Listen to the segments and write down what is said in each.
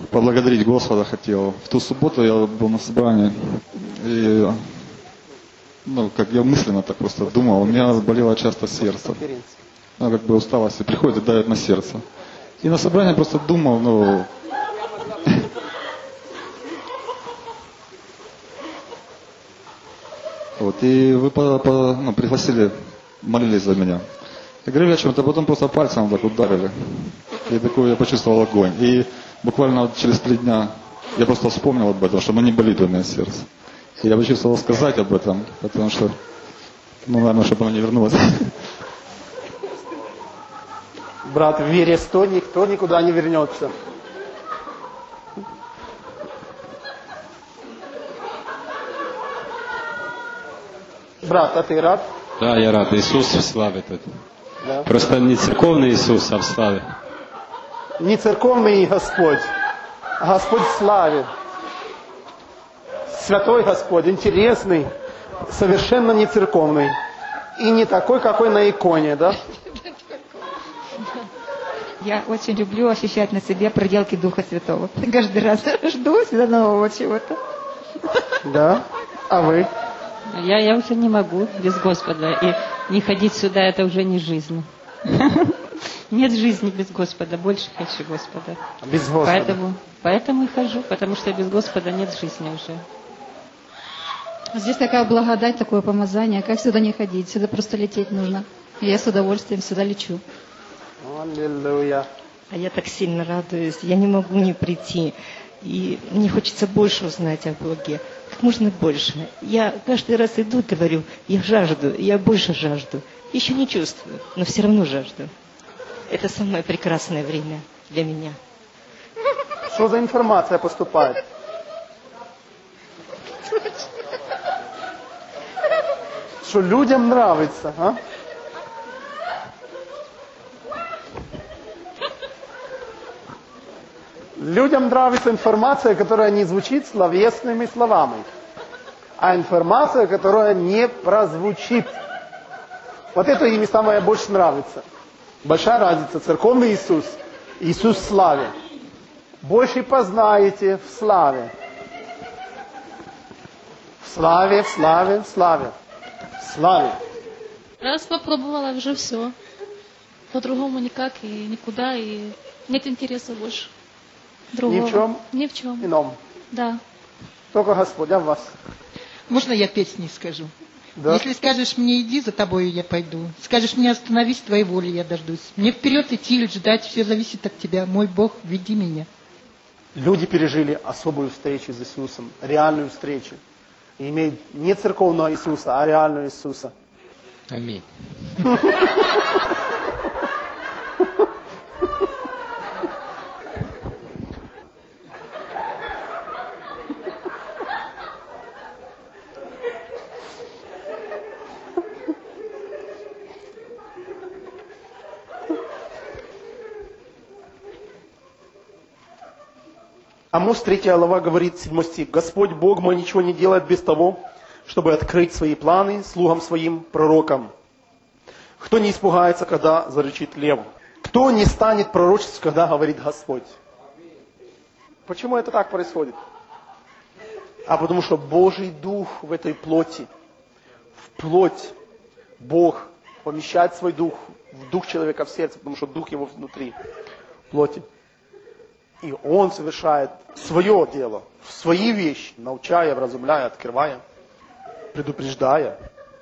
поблагодарить Господа хотел. В ту субботу я был на собрании, и, как я мысленно так просто думал, у меня болело часто сердце. Как бы усталость приходит и давит на сердце. И на собрании просто думал, и вы пригласили, молились за меня. Я говорю о чем-то, потом просто пальцем так ударили. И такой я почувствовал огонь. И буквально через 3 дня я просто вспомнил об этом, что не болит у меня сердце. И я почувствовал сказать об этом, потому что, наверное, чтобы оно не вернулось. Брат, в вере 100 никто никуда не вернется. Брат, а ты рад? Да, я рад. Иисус в славе тут. Да. Просто не церковный Иисус, а в славе. Не церковный Господь, а Господь в славе. Святой Господь, интересный, совершенно не церковный. И не такой, какой на иконе, да? Я очень люблю ощущать на себе проделки Духа Святого. Каждый раз жду всегда нового чего-то. Да? А вы? Я уже не могу без Господа. И не ходить сюда, это уже не жизнь. Нет жизни без Господа. Больше хочу Господа. Без Господа. Поэтому и хожу, потому что без Господа нет жизни уже. Здесь такая благодать, такое помазание. Как сюда не ходить? Сюда просто лететь нужно. И я с удовольствием сюда лечу. Аллилуйя. А я так сильно радуюсь. Я не могу не прийти. И мне хочется больше узнать о Боге. Как можно больше. Я каждый раз иду и говорю, я жажду, я больше жажду. Еще не чувствую, но все равно жажду. Это самое прекрасное время для меня. Что за информация поступает? Что людям нравится, а? Людям нравится информация, которая не звучит словесными словами, а информация, которая не прозвучит. Вот это им самое больше нравится. Большая разница. Церковный Иисус, Иисус в славе. Больше познаете в славе. В славе, в славе, в славе. В славе. Раз попробовала уже все. По-другому никак и никуда, и нет интереса больше. Другого. Ни в чем? Ни в чем. Ином. Да. Только Господь, а в вас. Можно я песни скажу? Да. Если скажешь мне иди, за тобой я пойду. Скажешь мне остановись, твоей воли я дождусь. Мне вперед идти или ждать, все зависит от тебя. Мой Бог, веди меня. Люди пережили особую встречу с Иисусом, реальную встречу. И имеют не церковного Иисуса, а реального Иисуса. Аминь. Амос 3 глава говорит, 7 стих. Господь Бог мой ничего не делает без того, чтобы открыть свои планы слугам своим, пророкам. Кто не испугается, когда зарычит лев? Кто не станет пророчествовать, когда говорит Господь? Почему это так происходит? А потому что Божий Дух в этой плоти, в плоть Бог помещает свой Дух, в Дух человека в сердце, потому что Дух его внутри, в плоти. И Он совершает свое дело, свои вещи, научая, вразумляя, открывая, предупреждая.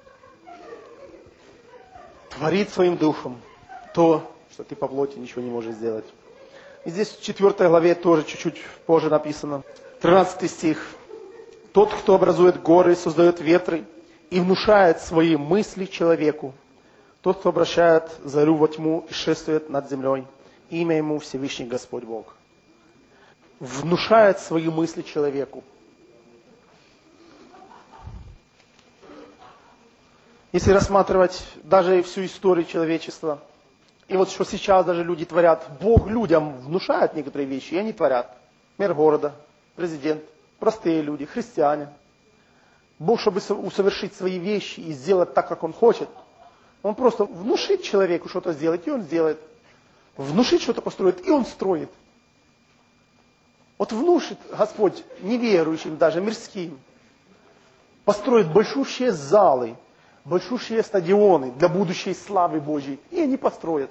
Творит своим духом то, что ты по плоти ничего не можешь сделать. И здесь в 4 главе тоже чуть-чуть позже написано. 13 стих. Тот, кто образует горы, создает ветры и внушает свои мысли человеку. Тот, кто обращает зарю во тьму и шествует над землей. Имя ему Всевышний Господь Бог. Внушает свои мысли человеку. Если рассматривать даже всю историю человечества, и вот что сейчас даже люди творят, Бог людям внушает некоторые вещи, и они творят. Мэр города, президент, простые люди, христиане. Бог, чтобы усовершить свои вещи и сделать так, как Он хочет, Он просто внушит человеку что-то сделать, и он сделает. Внушит что-то построит, и он строит. Вот внушит Господь неверующим, даже мирским, построить большущие залы, большущие стадионы для будущей славы Божьей. И они построят.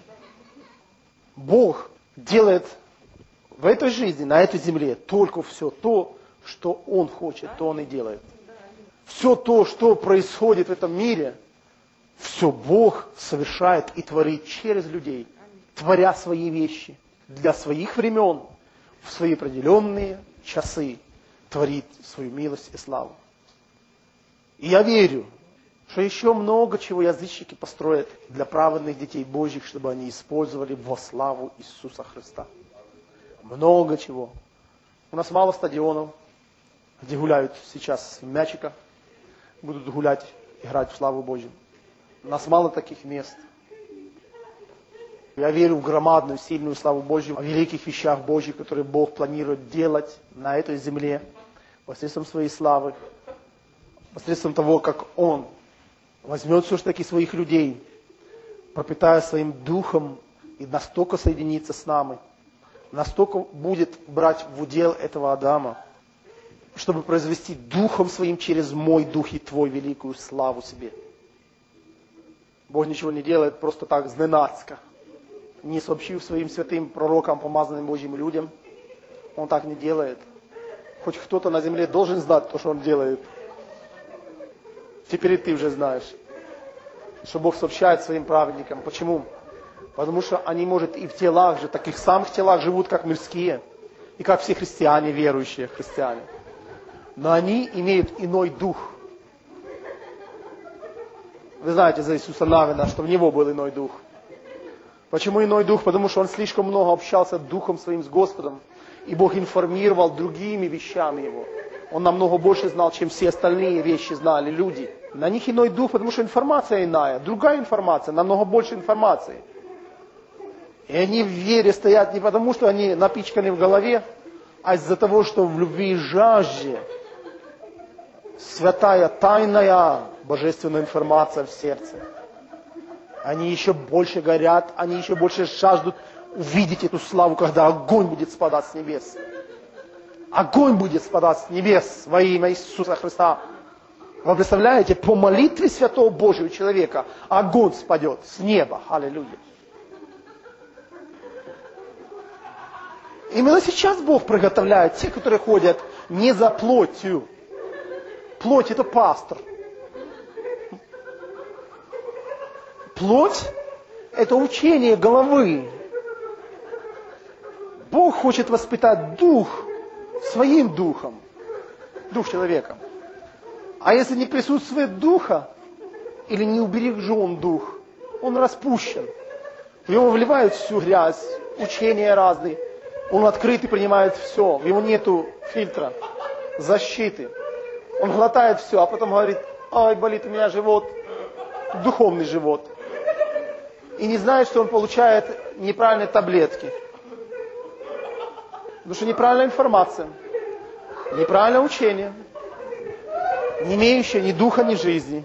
Бог делает в этой жизни, на этой земле, только все то, что Он хочет, то Он и делает. Все то, что происходит в этом мире, все Бог совершает и творит через людей, творя свои вещи для своих времен, в свои определенные часы, творит свою милость и славу. И я верю, что еще много чего язычники построят для праведных детей Божьих, чтобы они использовали во славу Иисуса Христа. Много чего. У нас мало стадионов, где гуляют сейчас в мячиках, будут гулять, играть в славу Божью. У нас мало таких мест. Я верю в громадную, сильную славу Божью, о великих вещах Божьих, которые Бог планирует делать на этой земле, посредством своей славы, посредством того, как Он возьмет все-таки своих людей, пропитая своим духом и настолько соединится с нами, настолько будет брать в удел этого Адама, чтобы произвести духом своим через мой дух и твой великую славу себе. Бог ничего не делает просто так, зненацка, не сообщив своим святым пророкам, помазанным Божьим людям. Он так не делает. Хоть кто-то на земле должен знать то, что Он делает. Теперь и ты уже знаешь, что Бог сообщает своим праведникам. Почему? Потому что они, может, и в телах же, таких самых телах живут, как мирские, и как все христиане, верующие христиане. Но они имеют иной дух. Вы знаете за Иисуса Навина, что в него был иной дух. Почему иной дух? Потому что он слишком много общался духом своим с Господом, и Бог информировал другими вещами его. Он намного больше знал, чем все остальные вещи знали люди. На них иной дух, потому что информация иная, другая информация, намного больше информации. И они в вере стоят не потому, что они напичканы в голове, а из-за того, что в любви и жажде святая, тайная, божественная информация в сердце. Они еще больше горят, они еще больше жаждут увидеть эту славу, когда огонь будет спадать с небес. Огонь будет спадать с небес во имя Иисуса Христа. Вы представляете, по молитве Святого Божьего человека огонь спадет с неба. Аллилуйя. Именно сейчас Бог приготовляет тех, которые ходят не за плотью. Плоть – это пастор. Плоть – это учение головы. Бог хочет воспитать дух своим духом. Дух человека. А если не присутствует духа, или не убережен дух, он распущен. В него вливают всю грязь, учения разные. Он открыт и принимает все. В него нету фильтра, защиты. Он глотает все, а потом говорит: ай, болит у меня живот, духовный живот. И не знает, что он получает неправильные таблетки. Потому что неправильная информация, неправильное учение, не имеющее ни духа, ни жизни.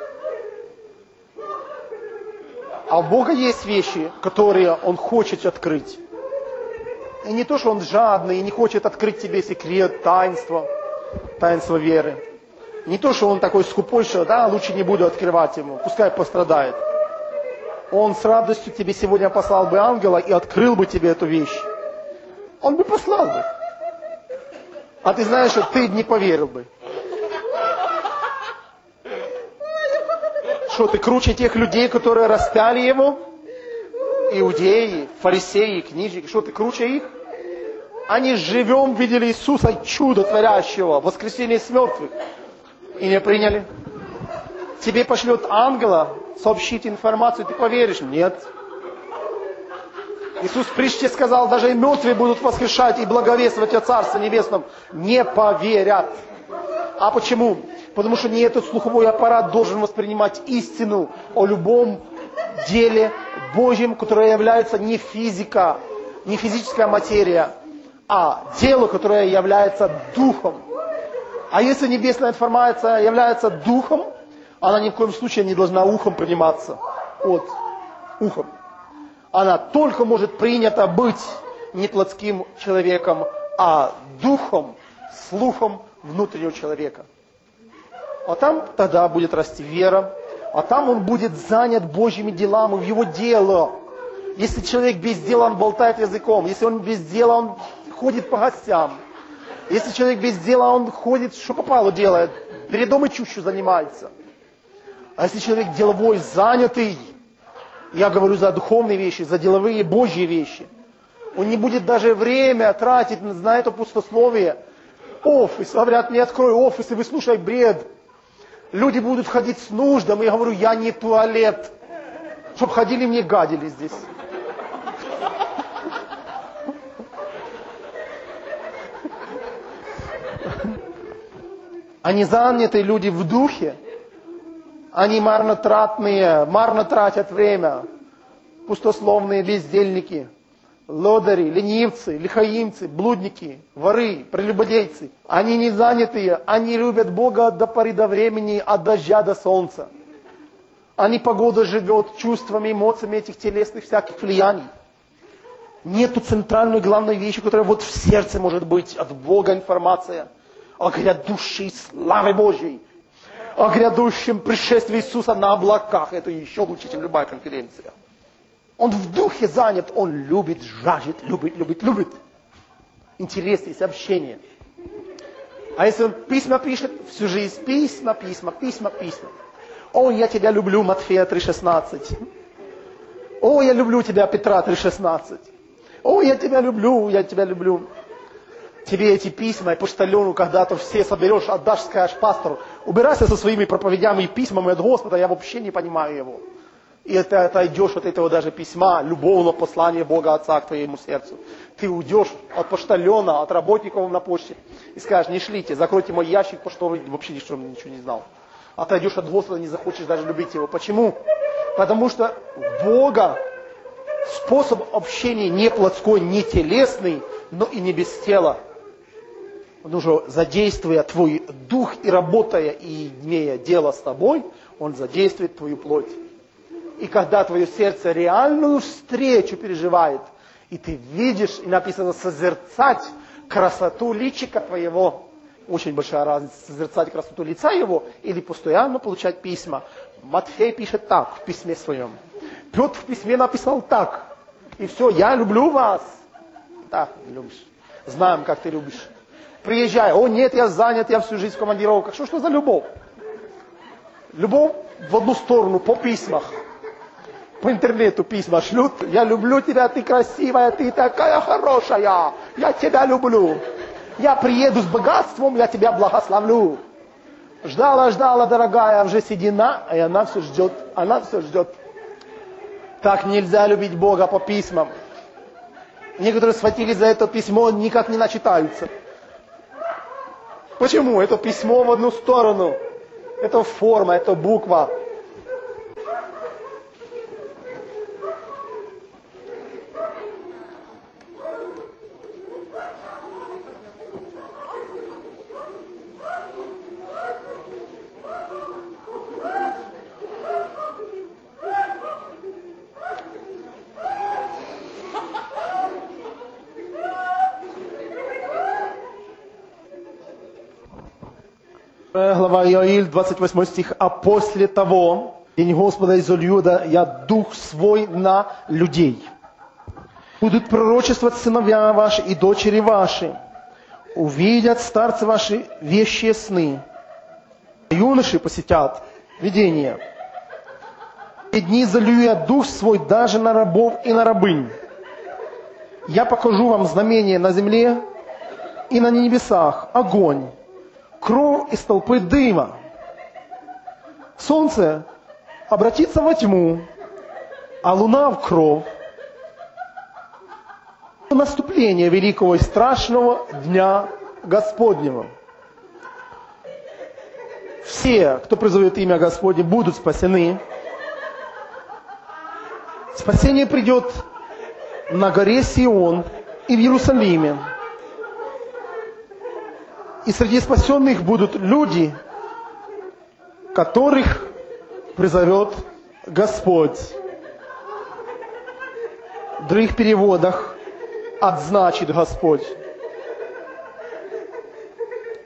А у Бога есть вещи, которые Он хочет открыть. И не то, что Он жадный и не хочет открыть тебе секрет, таинство веры. Не то, что Он такой скупой, что лучше не буду открывать ему, пускай пострадает. Он с радостью тебе сегодня послал бы ангела и открыл бы тебе эту вещь. Он бы послал бы. А ты знаешь, что ты не поверил бы. Что ты круче тех людей, которые распяли его? Иудеи, фарисеи, книжники. Что ты круче их? Они живем видели Иисуса, чудо творящего, воскресение из мертвых. И не приняли. Тебе пошлет ангела сообщить информацию, ты поверишь? Нет. Иисус в притче сказал, даже и мертвые будут воскрешать и благовествовать о Царстве Небесном. Не поверят. А почему? Потому что не этот слуховой аппарат должен воспринимать истину о любом деле Божьем, которое является не физика, не физическая материя, а дело, которое является духом. А если небесная информация является духом, она ни в коем случае не должна ухом приниматься. Ухом. Она только может принята быть не плотским человеком, а духом, слухом внутреннего человека. А там тогда будет расти вера, а там он будет занят Божьими делами, в его дело. Если человек без дела, он болтает языком. Если он без дела, он ходит по гостям. Если человек без дела, он ходит, что попало делает, бредом и чушью занимается. А если человек деловой, занятый, я говорю за духовные вещи, за деловые Божьи вещи, он не будет даже время тратить на это пустословие. Офис, говорят, не открой офис, и выслушай бред. Люди будут ходить с нуждами, я говорю, я не туалет. Чтоб ходили мне гадили здесь. Они занятые люди в духе, они марнотратные, марно тратят время, пустословные бездельники, лодыри, ленивцы, лихаимцы, блудники, воры, прелюбодейцы. Они не занятые, они любят Бога до поры до времени, от дождя до солнца. Они погода живет чувствами, эмоциями этих телесных всяких влияний. Нету центральной главной вещи, которая вот в сердце может быть от Бога информация о грядущей славе Божьей, о грядущем пришествии Иисуса на облаках. Это еще лучше, чем любая конференция. Он в духе занят, он любит, жаждет, любит. Интерес есть общение. А если он письма пишет, всю жизнь письма. О, я тебя люблю, Матфея 3,16. О, я люблю тебя, Петра 3,16. О, я тебя люблю. Тебе эти письма и почтальону когда-то все соберешь, отдашь, скажешь пастору, убирайся со своими проповедями и письмами от Господа, я вообще не понимаю его. И ты отойдешь от этого даже письма, любовного послания Бога Отца к твоему сердцу. Ты уйдешь от почтальона, от работников на почте и скажешь, не шлите, закройте мой ящик почтовый, вообще ничего не знал. Отойдешь от Господа, не захочешь даже любить его. Почему? Потому что Бога способ общения не плотской, не телесный, но и не без тела. Он уже задействуя твой дух и работая, и имея дело с тобой, он задействует твою плоть. И когда твое сердце реальную встречу переживает, и ты видишь, и написано созерцать красоту личика твоего, очень большая разница, созерцать красоту лица его, или постоянно получать письма. Матфей пишет так в письме своем. Петр в письме написал так. И все, я люблю вас. Так, любишь. Знаем, как ты любишь. Приезжай. О, нет, я занят, я всю жизнь в командировках. Что за любовь? Любовь в одну сторону, по письмах. По интернету письма шлют. Я люблю тебя, ты красивая, ты такая хорошая. Я тебя люблю. Я приеду с богатством, я тебя благословлю. Ждала, дорогая, уже седина, и она все ждет. Так нельзя любить Бога по письмам. Некоторые схватились за это письмо, никак не начитаются. Почему? Это письмо в одну сторону. Это форма, это буква. Глава Иоиль, 28 стих. А после того, день Господа изолью я дух свой на людей. Будут пророчествовать сыновья ваши и дочери ваши. Увидят старцы ваши вещие сны. Юноши посетят видения. И дни залью я дух свой даже на рабов и на рабынь. Я покажу вам знамение на земле и на небесах. Огонь. Кровь из толпы дыма. Солнце обратится во тьму, а луна в кровь. Наступление великого и страшного дня Господнего. Все, кто призовет имя Господне, будут спасены. Спасение придет на горе Сион и в Иерусалиме. И среди спасенных будут люди, которых призовет Господь. В других переводах «отзначит Господь».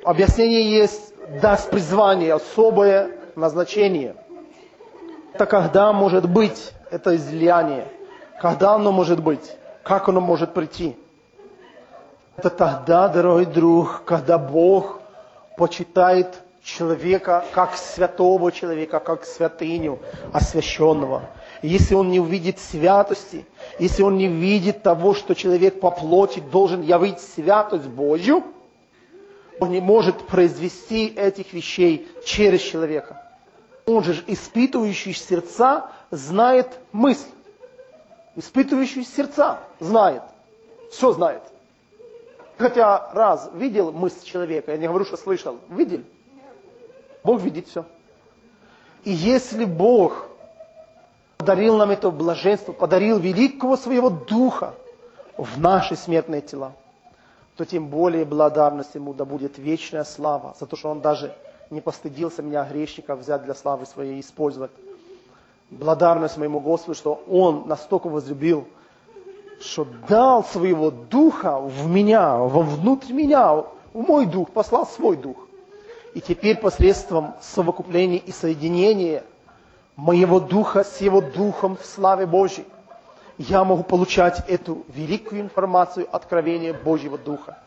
Объяснение есть даст призвание, особое назначение. Это когда может быть это излияние? Когда оно может быть? Как оно может прийти? Это тогда, дорогой друг, когда Бог почитает человека как святого человека, как святыню освященного. И если он не увидит святости, если он не видит того, что человек по плоти должен явить святость Божью, он не может произвести этих вещей через человека. Он же, испытывающий сердца, знает мысль. Испытывающий сердца знает. Все знает. Хотя раз видел мысль человека, я не говорю, что слышал, видел. Бог видит все. И если Бог подарил нам это блаженство, подарил великого своего Духа в наши смертные тела, то тем более благодарность Ему да будет вечная слава за то, что Он даже не постыдился меня, грешника, взять для славы своей и использовать. Благодарность моему Господу, что Он настолько возлюбил, что дал своего Духа в меня, вовнутрь меня, в мой Дух, послал свой Дух. И теперь посредством совокупления и соединения моего Духа с Его Духом в славе Божьей, я могу получать эту великую информацию, откровения Божьего Духа.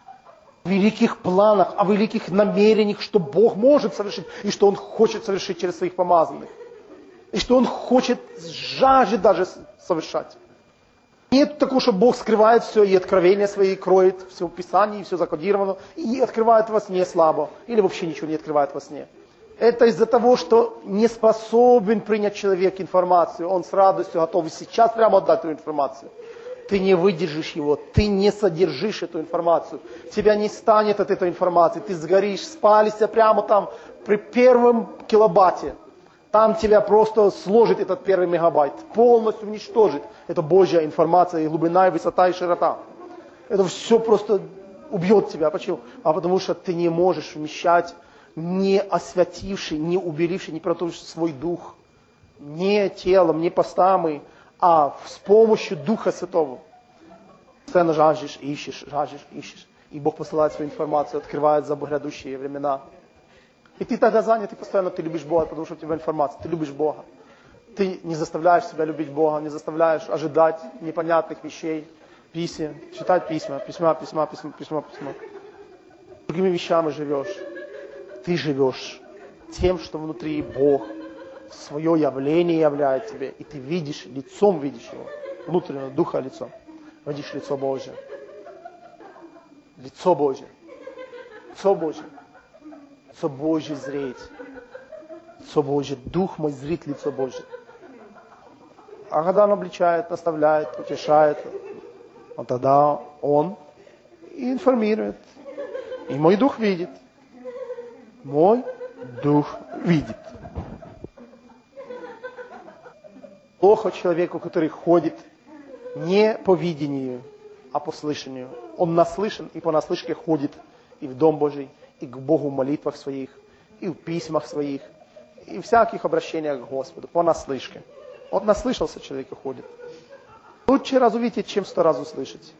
О великих планах, о великих намерениях, что Бог может совершить, и что Он хочет совершить через своих помазанных. И что Он хочет, жаждет даже совершать. Нет такого, что Бог скрывает все, и откровения свои кроет, все в Писании, и все закодировано, и открывает во сне слабо, или вообще ничего не открывает во сне. Это из-за того, что не способен принять человек информацию, он с радостью готов сейчас прямо отдать эту информацию. Ты не выдержишь его, ты не содержишь эту информацию, тебя не станет от этой информации, ты сгоришь, спалишься прямо там при первом килобате. Там тебя просто сложит этот первый мегабайт, полностью уничтожит. Это Божья информация, и глубина, и высота, и широта. Это все просто убьет тебя. Почему? Потому что ты не можешь вмещать, не освятивший, не уберивший, не протушивший свой дух. Не телом, не постами, а с помощью Духа Святого. Постоянно жаждешь, ищешь. И Бог посылает свою информацию, открывает за грядущие времена. И ты тогда занят, и постоянно ты любишь Бога, потому что у тебя информация, ты любишь Бога. Ты не заставляешь себя любить Бога, не заставляешь ожидать непонятных вещей, писем, читать письма. Другими вещами живешь. Ты живешь тем, что внутри Бог свое явление являет тебе, и ты видишь, лицом видишь его, внутреннего духа лицом. Видишь лицо Божье. Лицо Божье. Лицо Божье. Лицо Божье зреть. Лицо Божье, Дух мой зрит лицо Божье. А когда Он обличает, наставляет, утешает, вот тогда Он информирует. И мой Дух видит. Мой Дух видит. Плохо человеку, который ходит не по видению, а по слышанию. Он наслышан и по наслышке ходит и в Дом Божий, и к Богу в молитвах своих, и в письмах своих, и в всяких обращениях к Господу, по наслышке. Вот наслышался человек и ходит. Лучше раз увидеть, чем 100 раз услышать.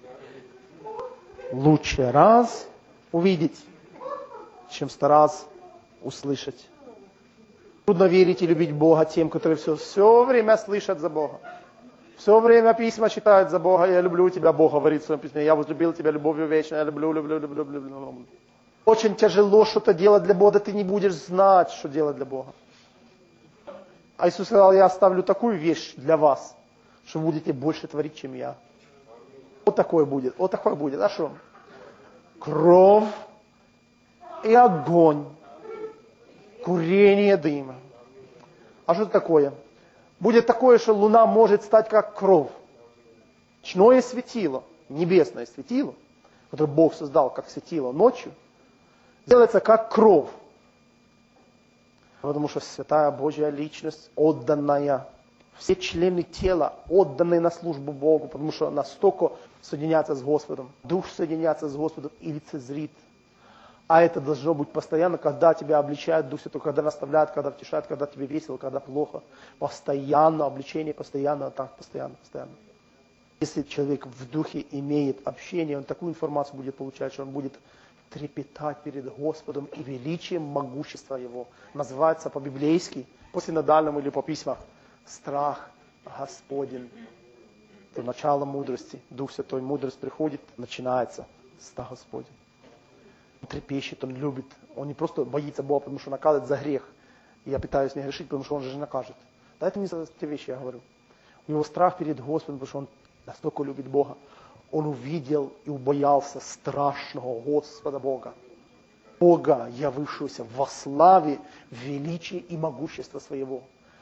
Лучше раз увидеть, чем 100 раз услышать. Трудно верить и любить Бога тем, которые все время слышат за Бога. Все время письма читают за Бога. Я люблю тебя, Бог говорит в своем письме. Я возлюбил тебя любовью вечной. Я люблю. Очень тяжело что-то делать для Бога, ты не будешь знать, что делать для Бога. А Иисус сказал, я оставлю такую вещь для вас, что вы будете больше творить, чем я. Вот такое будет. А что? Кровь и огонь. Курение дыма. А что это такое? Будет такое, что луна может стать как кровь. Ночное светило, небесное светило, которое Бог создал как светило ночью, делается как кровь. Потому что святая Божья личность, отданная, все члены тела отданные на службу Богу, потому что настолько соединяться с Господом. Дух соединяется с Господом и лицезрит. А это должно быть постоянно, когда тебя обличает Дух Святой, когда наставляет, когда утешает, когда тебе весело, когда плохо. Постоянно обличение, постоянно так, постоянно. Если человек в духе имеет общение, он такую информацию будет получать, что он будет трепетать перед Господом и величием могущества Его. Называется по-библейски, по синодальному или по письмах, страх Господень. Это начало мудрости. Дух Святой, мудрость приходит, начинается страх Господень. Он трепещет, он любит. Он не просто боится Бога, потому что наказывает за грех. И я пытаюсь не грешить, потому что Он же накажет. Да, это не за те вещи я говорю. У него страх перед Господом, потому что он настолько любит Бога. Он увидел и убоялся страшного Господа Бога. Бога, явившегося во славе, величии и могущества своего.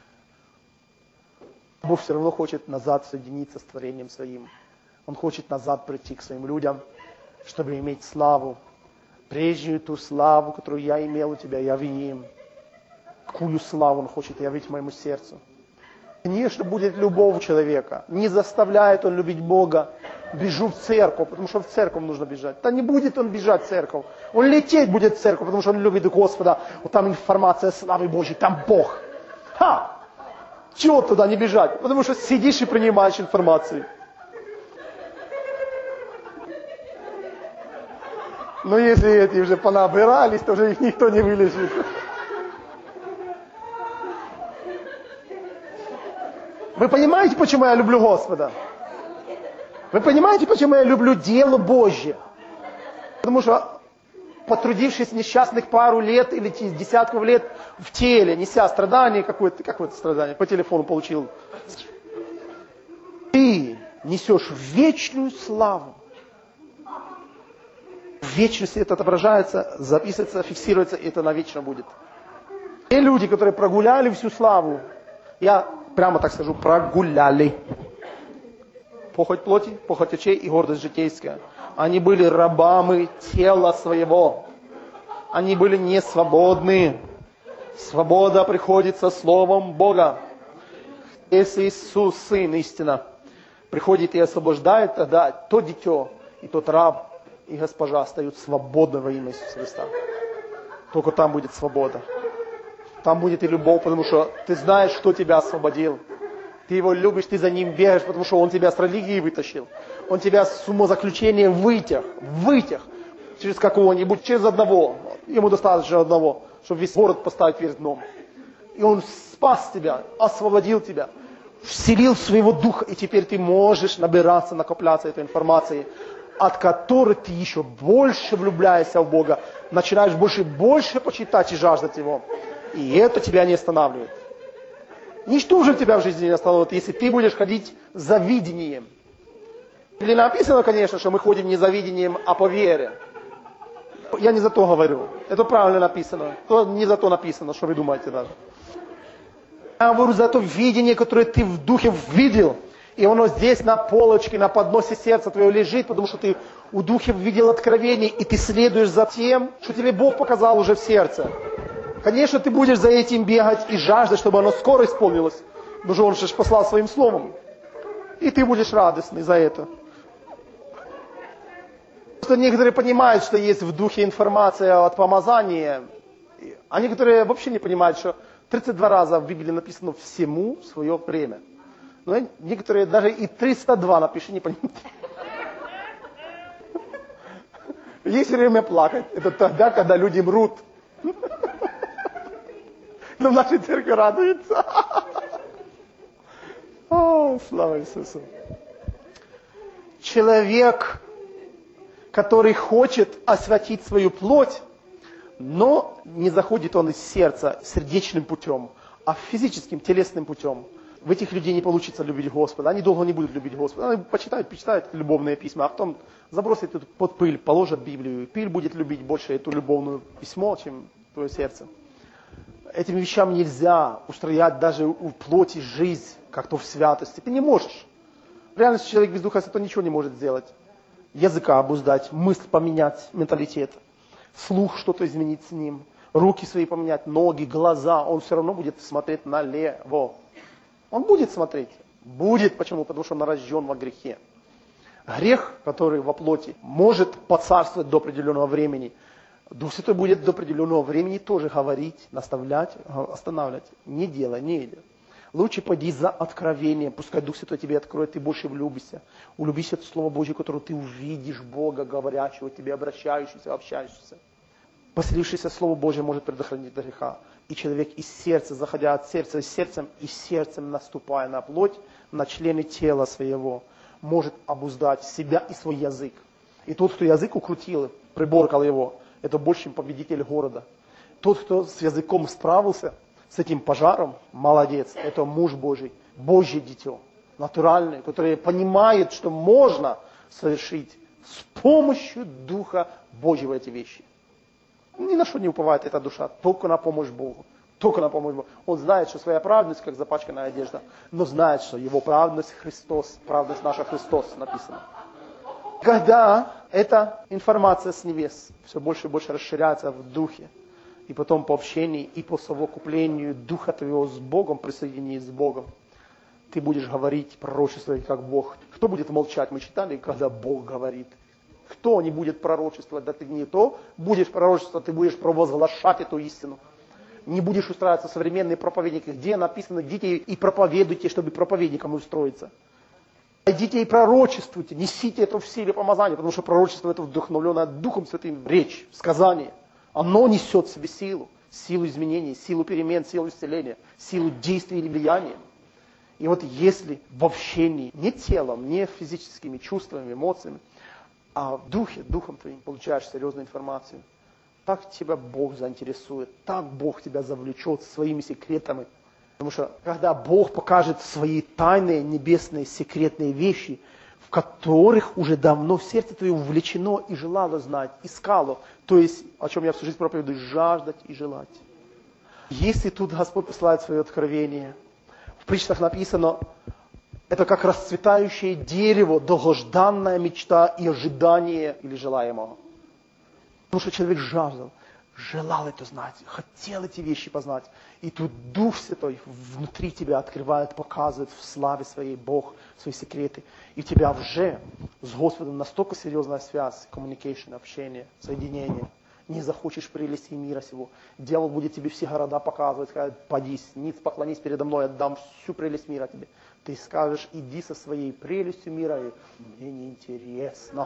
Бог все равно хочет назад соединиться с творением своим. Он хочет назад прийти к своим людям, чтобы иметь славу. Прежнюю ту славу, которую я имел у тебя, яви им. Какую славу Он хочет явить моему сердцу. Конечно, будет любовь человека. Не заставляет он любить Бога. Бежу в церковь, потому что в церковь нужно бежать. Да не будет он бежать в церковь. Он лететь будет в церковь, потому что он любит Господа. Вот там информация славы Божьей, там Бог. Ха! Чего туда не бежать? Потому что сидишь и принимаешь информацию. Но если эти уже понабирались, то уже их никто не вылечит. Вы понимаете, почему я люблю Господа? Вы понимаете, почему я люблю дело Божье? Потому что, потрудившись несчастных пару лет или десятков лет в теле, неся страдания, какое-то страдание, по телефону получил, ты несешь вечную славу. В вечности это отображается, записывается, фиксируется, и это навечно будет. Те люди, которые прогуляли всю славу, я прямо так скажу, прогуляли. Похоть плоти, похоть очей и гордость житейская. Они были рабами тела своего. Они были не свободны. Свобода приходит со Словом Бога. Если Иисус, Сын, истина, приходит и освобождает, тогда то дитё и тот раб и госпожа стают свободны во имя Иисуса Христа. Только там будет свобода. Там будет и любовь, потому что ты знаешь, кто тебя освободил. Ты его любишь, ты за ним бегаешь, потому что он тебя с религии вытащил. Он тебя с умозаключения вытяг. Через какого-нибудь, через одного. Ему достаточно одного, чтобы весь город поставить вверх дном. И он спас тебя, освободил тебя, вселил своего духа, и теперь ты можешь набираться, накопляться этой информацией, от которой ты еще больше влюбляешься в Бога, начинаешь больше и больше почитать и жаждать Его. И это тебя не останавливает. Ничто уже тебя в жизни не остановит, если ты будешь ходить за видением. Или написано, конечно, что мы ходим не за видением, а по вере. Я не за то говорю. Это правильно написано. То не за то написано, что вы думаете даже. Я говорю за то видение, которое ты в духе видел. И оно здесь на полочке, на подносе сердца твоего лежит, потому что ты у духа видел откровение, и ты следуешь за тем, что тебе Бог показал уже в сердце. Конечно, ты будешь за этим бегать и жаждать, чтобы оно скоро исполнилось. Потому что Он же послал своим словом. И ты будешь радостный за это. Просто некоторые понимают, что есть в духе информация от помазания. А некоторые вообще не понимают, что 32 раза в Библии написано «всему свое время». Но некоторые даже и 302 напиши, не понимают. Есть время плакать. Это тогда, когда люди мрут. Но в нашей церкви радуется. О, слава Иисусу. Человек, который хочет освятить свою плоть, но не заходит он из сердца сердечным путем, а физическим, телесным путем. В этих людей не получится любить Господа. Они долго не будут любить Господа. Они почитают любовные письма, а потом забросят это под пыль, положат Библию. И пыль будет любить больше эту любовную письмо, чем твое сердце. Этим вещам нельзя устроять даже у плоти жизнь, как-то в святости. Ты не можешь. В реальности человек без Духа Святого ничего не может сделать. Языка обуздать, мысль поменять, менталитет. Слух что-то изменить с ним. Руки свои поменять, ноги, глаза. Он все равно будет смотреть налево. Он будет смотреть. Будет. Почему? Потому что он рожден во грехе. Грех, который во плоти, может поцарствовать до определенного времени. Дух Святой будет до определенного времени тоже говорить, наставлять, останавливать. Не делай, не иди. Лучше пойди за откровением, пускай Дух Святой тебе откроет, ты больше влюбишься. Улюбись это Слово Божье, которое ты увидишь Бога, говорящего тебе, обращающегося, общающегося. Поселившееся Слово Божье может предохранить от греха. И человек из сердца, заходя от сердца, сердцем наступая на плоть, на члены тела своего, может обуздать себя и свой язык. И тот, кто язык укрутил, приборкал его, это больше, чем победитель города. Тот, кто с языком справился, с этим пожаром, молодец. Это муж Божий, Божье дитё, натуральный, который понимает, что можно совершить с помощью Духа Божьего эти вещи. Ни на что не уповает эта душа, только на помощь Богу. Только на помощь Богу. Он знает, что своя праведность, как запачканная одежда, но знает, что его праведность Христос, праведность наша Христос написано. Когда эта информация с небес все больше и больше расширяется в духе, и потом по общению, и по совокуплению духа твоего с Богом, присоединении с Богом, ты будешь говорить, пророчествовать как Бог. Кто будет молчать? Мы читали, когда Бог говорит. Кто не будет пророчествовать? Да ты не то будешь пророчествовать, ты будешь провозглашать эту истину. Не будешь устраиваться современные проповедники, где написано, идите и проповедуйте, чтобы проповедникам устроиться. Идите и пророчествуйте, несите это в силе помазания, потому что пророчество это вдохновленное Духом Святым речь, сказание. Оно несет в себе силу изменений, силу перемен, силу исцеления, силу действия или влияния. И вот если в общении не телом, не физическими чувствами, эмоциями, а в духе, духом твоим получаешь серьезную информацию, так тебя Бог заинтересует, так Бог тебя завлечет своими секретами. Потому что когда Бог покажет свои тайные, небесные, секретные вещи, в которых уже давно в сердце твое увлечено и желало знать, искало, то есть, о чем я всю жизнь проповедую, жаждать и желать. Если тут Господь посылает свое откровение, в притчах написано, это как расцветающее дерево, долгожданная мечта и ожидание или желаемого. Потому что человек жаждал, желал это знать, хотел эти вещи познать. И тут Дух Святой внутри тебя открывает, показывает в славе своей Бог, свои секреты. И у тебя уже с Господом настолько серьезная связь, communication, общение, соединение. Не захочешь прелести мира сего. Дьявол будет тебе все города показывать, сказать, подись, ниц, поклонись передо мной, отдам всю прелесть мира тебе. Ты скажешь, иди со своей прелестью мира, и мне неинтересно.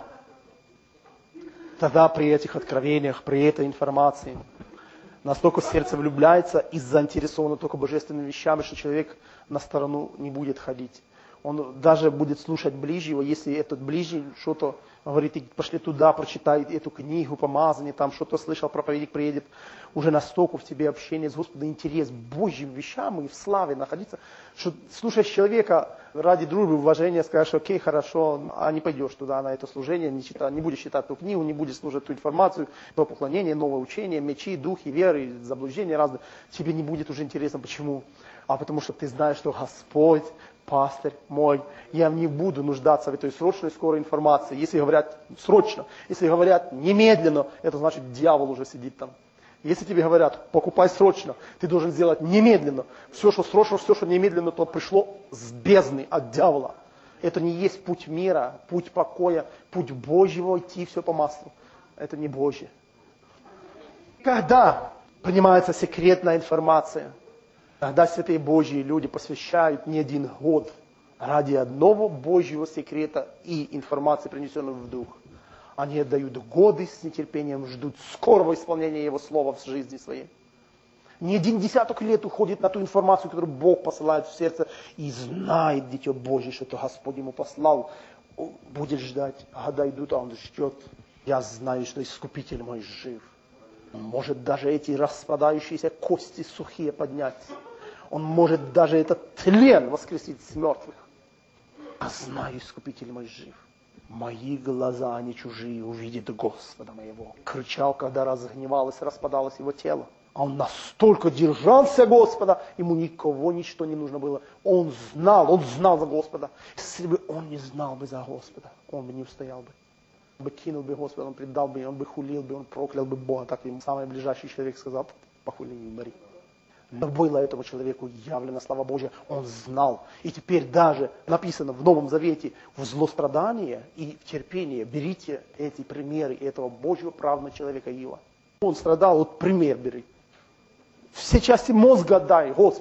Тогда при этих откровениях, при этой информации, настолько сердце влюбляется и заинтересовано только божественными вещами, что человек на сторону не будет ходить. Он даже будет слушать ближнего, если этот ближний что-то говорит, пошли туда, прочитай эту книгу, помазание, там что-то слышал, проповедник приедет. Уже настолько в тебе общение с Господом, интерес к Божьим вещам и в славе находиться, что слушаешь человека ради дружбы, уважения, скажешь, окей, хорошо, а не пойдешь туда на это служение, не будешь читать ту книгу, не будешь слушать ту информацию, то поклонение, новое учение, мечи, духи, веры, заблуждения разные. Тебе не будет уже интересно. Почему? А потому что ты знаешь, что Господь, пастырь мой, я не буду нуждаться в этой срочной, скорой информации. Если говорят срочно, если говорят немедленно, это значит, дьявол уже сидит там. Если тебе говорят, покупай срочно, ты должен сделать немедленно. Все, что срочно, все, что немедленно, то пришло с бездны от дьявола. Это не есть путь мира, путь покоя, путь Божьего, идти все по маслу. Это не Божье. Когда принимается секретная информация, когда святые Божьи люди посвящают не один год ради одного Божьего секрета и информации, принесенной в дух, они отдают годы с нетерпением, ждут скорого исполнения Его Слова в жизни своей. Не один десяток лет уходит на ту информацию, которую Бог посылает в сердце, и знает Дитё Божье, что это Господь ему послал. Будет ждать, года идут, а он ждет. Я знаю, что Искупитель мой жив. Он может даже эти распадающиеся кости сухие поднять. Он может даже этот тлен воскресить с мертвых. Я знаю, Искупитель мой жив. Мои глаза, они чужие, увидят Господа моего. Кричал, когда разгневалось, распадалось его тело. А он настолько держался Господа, ему никого, ничто не нужно было. Он знал за Господа. Если бы он не знал бы за Господа, он бы не устоял бы. Он бы кинул бы Господа, он предал бы, он бы хулил бы, он проклял бы Бога. Так ему самый ближайший человек сказал, похули и умри. Но было этому человеку явлена слава Божья, он знал. И теперь даже написано в Новом Завете, в злострадании и в терпении берите эти примеры этого Божьего праведного человека Иова. Он страдал, вот пример бери. Все части мозга дай Господу,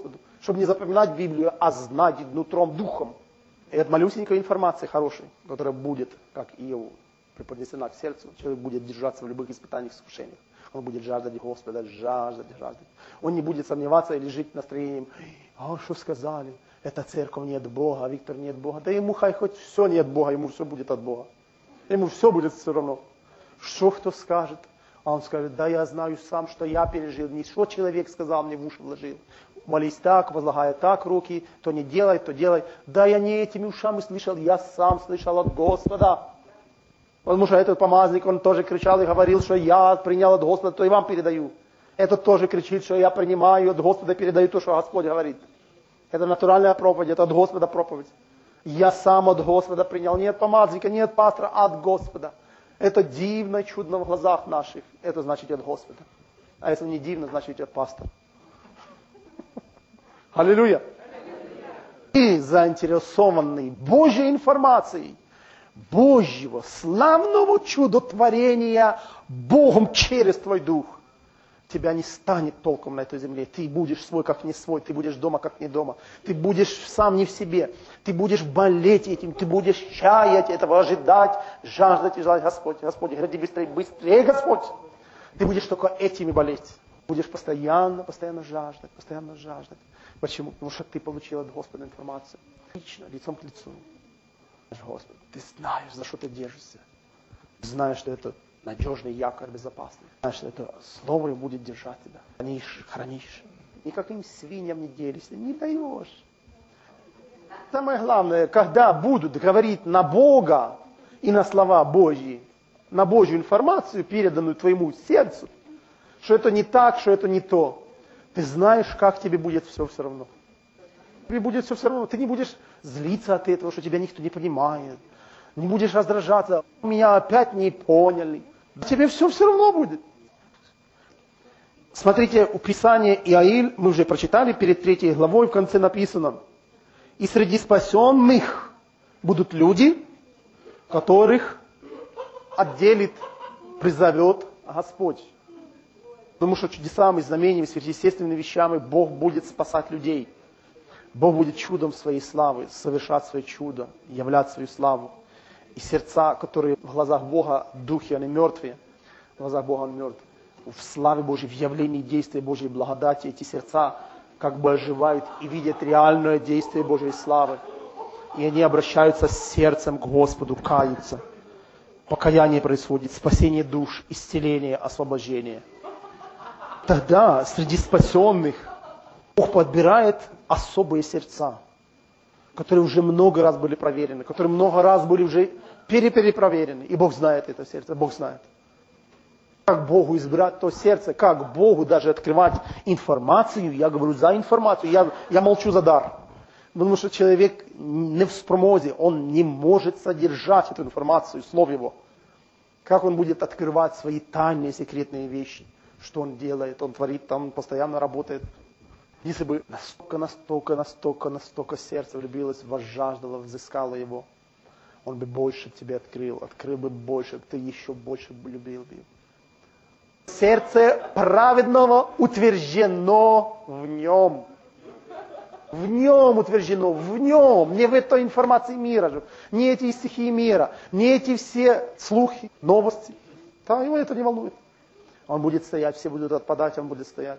Чтобы не запоминать Библию, а знать нутром, духом. И от малюсенькой информации хорошей, которая будет, как Иову, преподнесена к сердцу, человек будет держаться в любых испытаниях, искушениях. Он будет жаждать Господа, жаждать. Он не будет сомневаться или жить настроением, что сказали, это церковь нет Бога, а Виктор нет Бога. Да ему хоть все нет Бога, ему все будет от Бога. Ему все будет все равно. Что кто скажет? А он скажет, да я знаю сам, что я пережил, не что человек сказал, мне в уши вложил. Молись так, возлагая так руки, то не делай, то делай. Да я не этими ушами слышал, я сам слышал от Господа. Потому что этот помазанник, он тоже кричал и говорил, что я принял от Господа, то и вам передаю. Этот тоже кричит, что я принимаю от Господа, передаю то, что Господь говорит. Это натуральная проповедь, это от Господа проповедь. Я сам от Господа принял, не от помазанника, не от пастора, а от Господа. Это дивно, чудно в глазах наших. Это значит от Господа. А если не дивно, значит от пастора. Аллилуйя. Ты заинтересованный Божьей информацией, Божьего славного чудотворения Богом через твой дух. Тебя не станет толком на этой земле. Ты будешь свой, как не свой. Ты будешь дома, как не дома. Ты будешь сам не в себе. Ты будешь болеть этим. Ты будешь чаять этого, ожидать, жаждать и желать Господь. Господь, гради быстрее, быстрее, Господь. Ты будешь только этими болеть. Будешь постоянно жаждать, Почему? Потому что ты получил от Господа информацию. Лично, лицом к лицу. Господи, ты знаешь, за что ты держишься. Ты знаешь, что это надежный якорь, безопасный. Знаешь, что это слово будет держать тебя. Хранишь. Никаким свиньям не делишься, не даешь. Самое главное, когда будут говорить на Бога и на слова Божьи, на Божью информацию, переданную твоему сердцу, что это не так, что это не то, ты знаешь, как тебе будет все равно. Тебе будет все равно. Ты не будешь злиться от этого, что тебя никто не понимает. Не будешь раздражаться. Меня опять не поняли. Тебе все равно будет. Смотрите, у Писания Иаиль, мы уже прочитали перед 3 главой, в конце написано. И среди спасенных будут люди, которых отделит, призовет Господь. Потому что чудесами, знамениями, сверхъестественными вещами Бог будет спасать людей. Бог будет чудом своей славы, совершать свое чудо, являть свою славу. И сердца, которые в глазах Бога, духи, они мертвые, в глазах Бога он мертв. В славе Божьей, в явлении действия Божьей благодати эти сердца как бы оживают и видят реальное действие Божьей славы. И они обращаются с сердцем к Господу, каются. Покаяние происходит, спасение душ, исцеление, освобождение. Тогда среди спасенных Бог подбирает особые сердца, которые уже много раз были проверены, которые много раз были уже перепроверены. И Бог знает это сердце, Бог знает. Как Богу избрать то сердце, как Богу даже открывать информацию, я говорю за информацию, я молчу за дар. Потому что человек не в спромозе, он не может содержать эту информацию, слово его. Как он будет открывать свои тайные, секретные вещи, что он делает, он творит там, постоянно работает. Если бы настолько сердце влюбилось, возжаждало, взыскало его, он бы больше тебе открыл бы больше, ты еще больше любил бы. Сердце праведного утверждено в нем. В нем утверждено, в нем, не в этой информации мира, не эти стихии мира, не эти все слухи, новости. Да, его это не волнует. Он будет стоять, все будут отпадать, он будет стоять.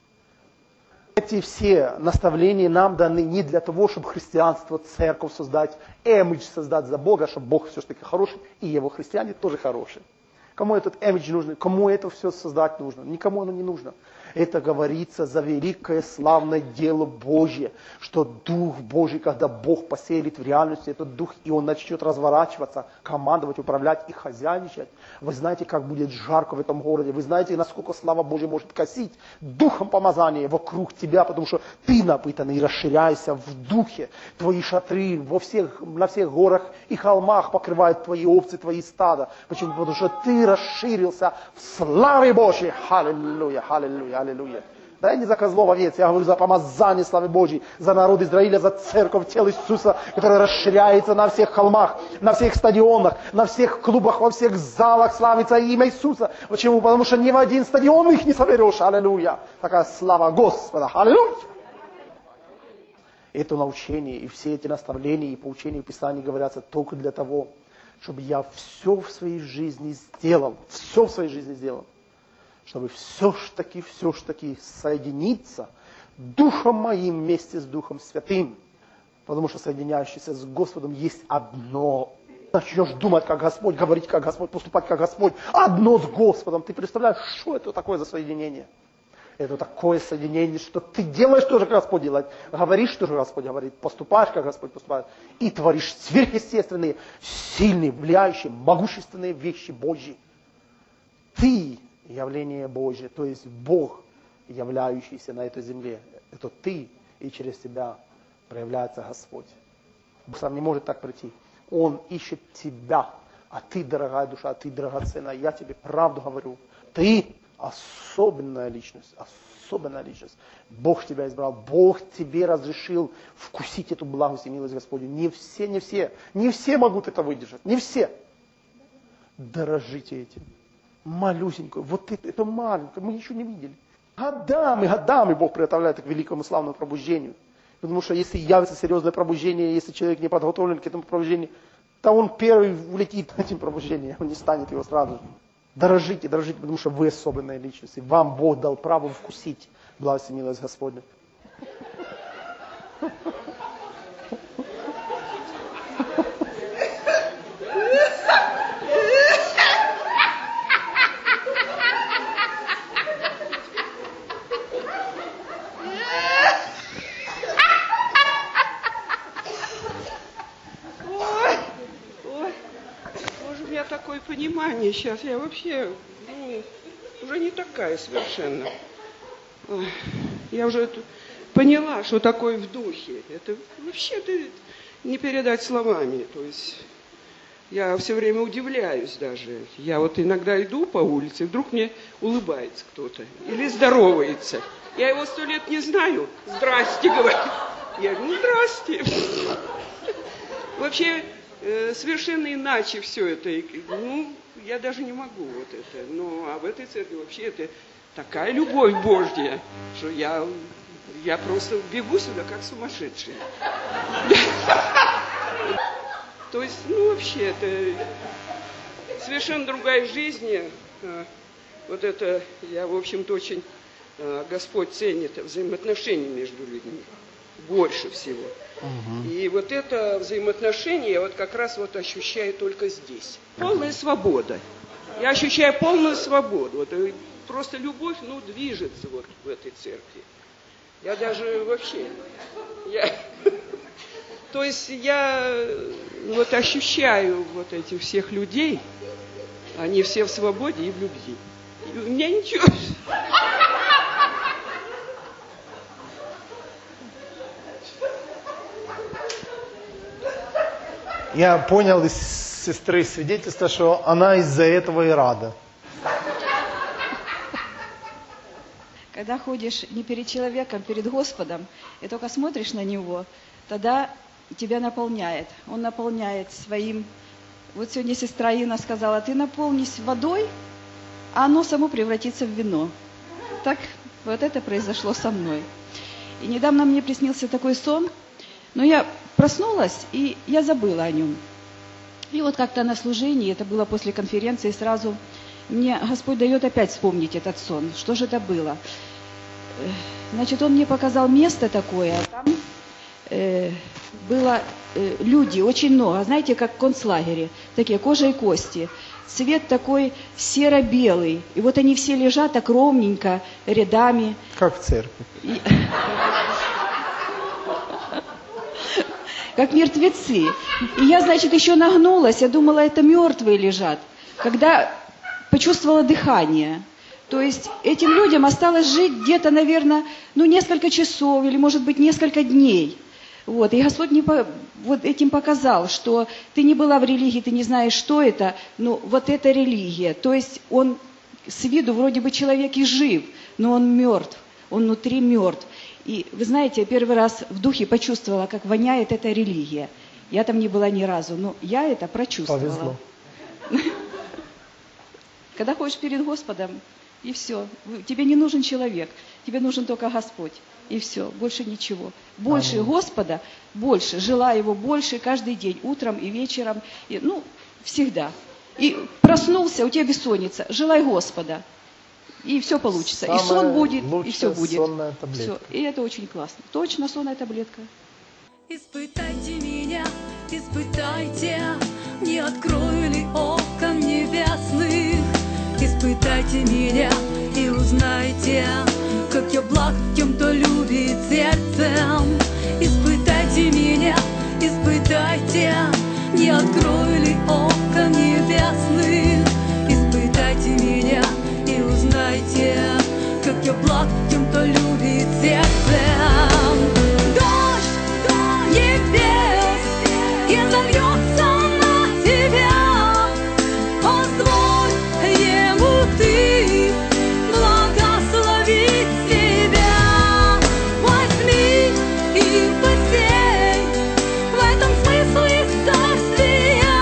Эти все наставления нам даны не для того, чтобы христианство, церковь создать, имидж создать за Бога, чтобы Бог все-таки хороший, и его христиане тоже хорошие. Кому этот имидж нужен? Кому это все создать нужно? Никому оно не нужно. Это говорится за великое славное дело Божье, что Дух Божий, когда Бог поселит в реальности этот Дух, и Он начнет разворачиваться, командовать, управлять и хозяйничать. Вы знаете, как будет жарко в этом городе. Вы знаете, насколько слава Божья может косить Духом помазания вокруг тебя, потому что ты напитанный, расширяйся в Духе. Твои шатры на всех горах и холмах покрывают твои овцы, твои стада. Почему? Потому что ты расширился в славе Божьей. Аллилуйя, аллилуйя. Аллилуйя. Да я не за козлов овец, я говорю за помазание славы Божьей, за народ Израиля, за церковь, тело Иисуса, которое расширяется на всех холмах, на всех стадионах, на всех клубах, во всех залах славится имя Иисуса. Почему? Потому что ни в один стадион их не соберешь. Аллилуйя. Такая слава Господа. Аллилуйя. это научение и все эти наставления и поучения в Писании говорятся только для того, чтобы я все в своей жизни сделал, чтобы все ж таки соединиться Духом моим вместе с Духом Святым. Потому что соединяющийся с Господом есть одно. Начнешь думать, как Господь, говорить, как Господь, поступать, как Господь. Одно с Господом. Ты представляешь, что это такое за соединение? Это такое соединение, что ты делаешь то же, как Господь делает. Говоришь то же, как Господь говорит. Поступаешь, как Господь поступает. И творишь сверхъестественные, сильные, влияющие, могущественные вещи Божьи. Ты явление Божье, то есть Бог, являющийся на этой земле. Это ты, и через тебя проявляется Господь. Бог сам не может так прийти. Он ищет тебя. А ты, дорогая душа, ты драгоценная. Я тебе правду говорю. Ты особенная личность. Особенная личность. Бог тебя избрал. Бог тебе разрешил вкусить эту благость и милость Господню. Не все могут это выдержать. Не все. Дорожите этим. Малюсенькую. Вот это маленькое. Мы ничего не видели. Годами Бог приготовляет к великому славному пробуждению. Потому что если явится серьезное пробуждение, если человек не подготовлен к этому пробуждению, то он первый улетит этим пробуждением, он не станет его сразу же. Дорожите, потому что вы особенная личность. И вам Бог дал право вкусить благость и милость Господня. Такое понимание сейчас. Я вообще уже не такая совершенно. Я уже поняла, что такое в духе. Это вообще-то не передать словами. То есть я все время удивляюсь даже. Я вот иногда иду по улице, вдруг мне улыбается кто-то или здоровается. Я его 100 лет не знаю. Здрасте, говорю. Я говорю, здрасте. Вообще совершенно иначе все это. Я даже не могу вот это. А в этой церкви вообще это такая любовь Божья, что я просто бегу сюда как сумасшедший. То есть, вообще, это совершенно другая жизнь. Вот это, в общем-то, очень Господь ценит взаимоотношения между людьми. Больше всего. И вот это взаимоотношение я вот как раз вот ощущаю только здесь. Полная свобода. Я ощущаю полную свободу. Вот, просто любовь, движется вот в этой церкви. Я даже вообще... То есть я вот ощущаю вот этих всех людей, они все в свободе и в любви. И у меня ничего... Я понял из сестры свидетельства, что она из-за этого и рада. Когда ходишь не перед человеком, перед Господом, и только смотришь на Него, тогда тебя наполняет. Он наполняет своим... Вот сегодня сестра Инна сказала, ты наполнись водой, а оно само превратится в вино. Так вот это произошло со мной. И недавно мне приснился такой сон, но я проснулась, и я забыла о нем. И вот как-то на служении, это было после конференции, сразу мне Господь дает опять вспомнить этот сон. Что же это было? Значит, Он мне показал место такое, там было люди, очень много, знаете, как в концлагере, такие кожа и кости. Цвет такой серо-белый. И вот они все лежат так ровненько, рядами. Как в церкви. Как мертвецы. И я, значит, еще нагнулась, я думала, это мертвые лежат. Когда почувствовала дыхание. То есть этим людям осталось жить где-то, наверное, несколько часов или, может быть, несколько дней. Вот. И Господь мне вот этим показал, что ты не была в религии, ты не знаешь, что это, но вот это религия. То есть он с виду вроде бы человек и жив, но он мертв, он внутри мертв. И вы знаете, я первый раз в духе почувствовала, как воняет эта религия. Я там не была ни разу, но я это прочувствовала. Повезло. Когда ходишь перед Господом, И все. Тебе не нужен человек, тебе нужен только Господь. И все, больше ничего. Больше Господа, больше, желай Его больше каждый день, утром и вечером, и, всегда. И проснулся, у тебя бессонница, желай Господа. И все получится. И сон будет, и все будет. Сонная таблетка. Все. И это очень классно. Точно сонная таблетка. Испытайте меня, испытайте, не открою ли окон небесных. Испытайте меня и узнайте, как я благ тем, кто любит сердцем. Испытайте меня, испытайте, не открою ли окон небесных. Испытайте меня и узнайте, как я благ тем, кто любит сердцем. Дождь небес и зальется на тебя, позволь ему ты благословить себя. Возьми и посей в этом смысле царствия.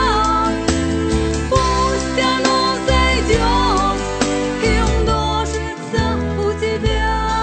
Пусть оно зайдет и умножится у тебя.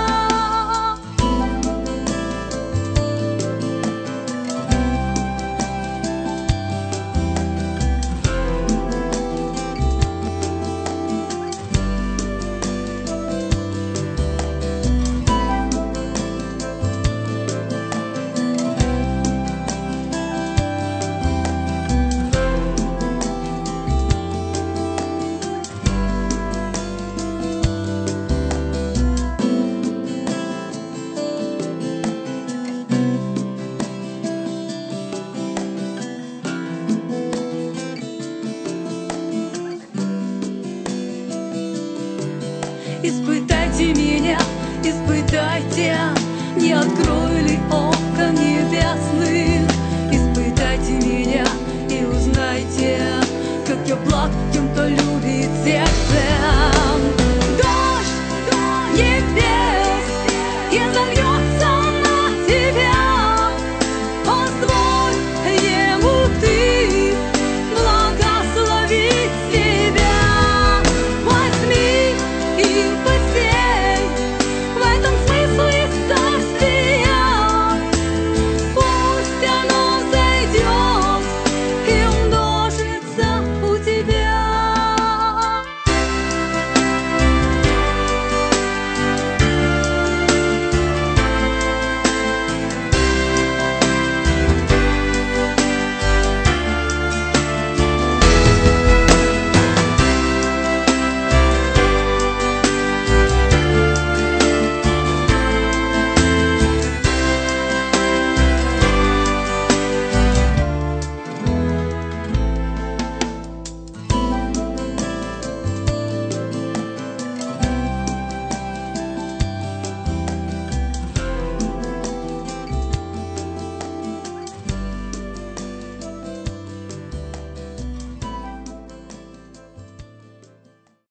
Испытайте меня, испытайте, не открою ли окон небесных. Испытайте меня и узнайте, как я благ тем, кто любит сердцем.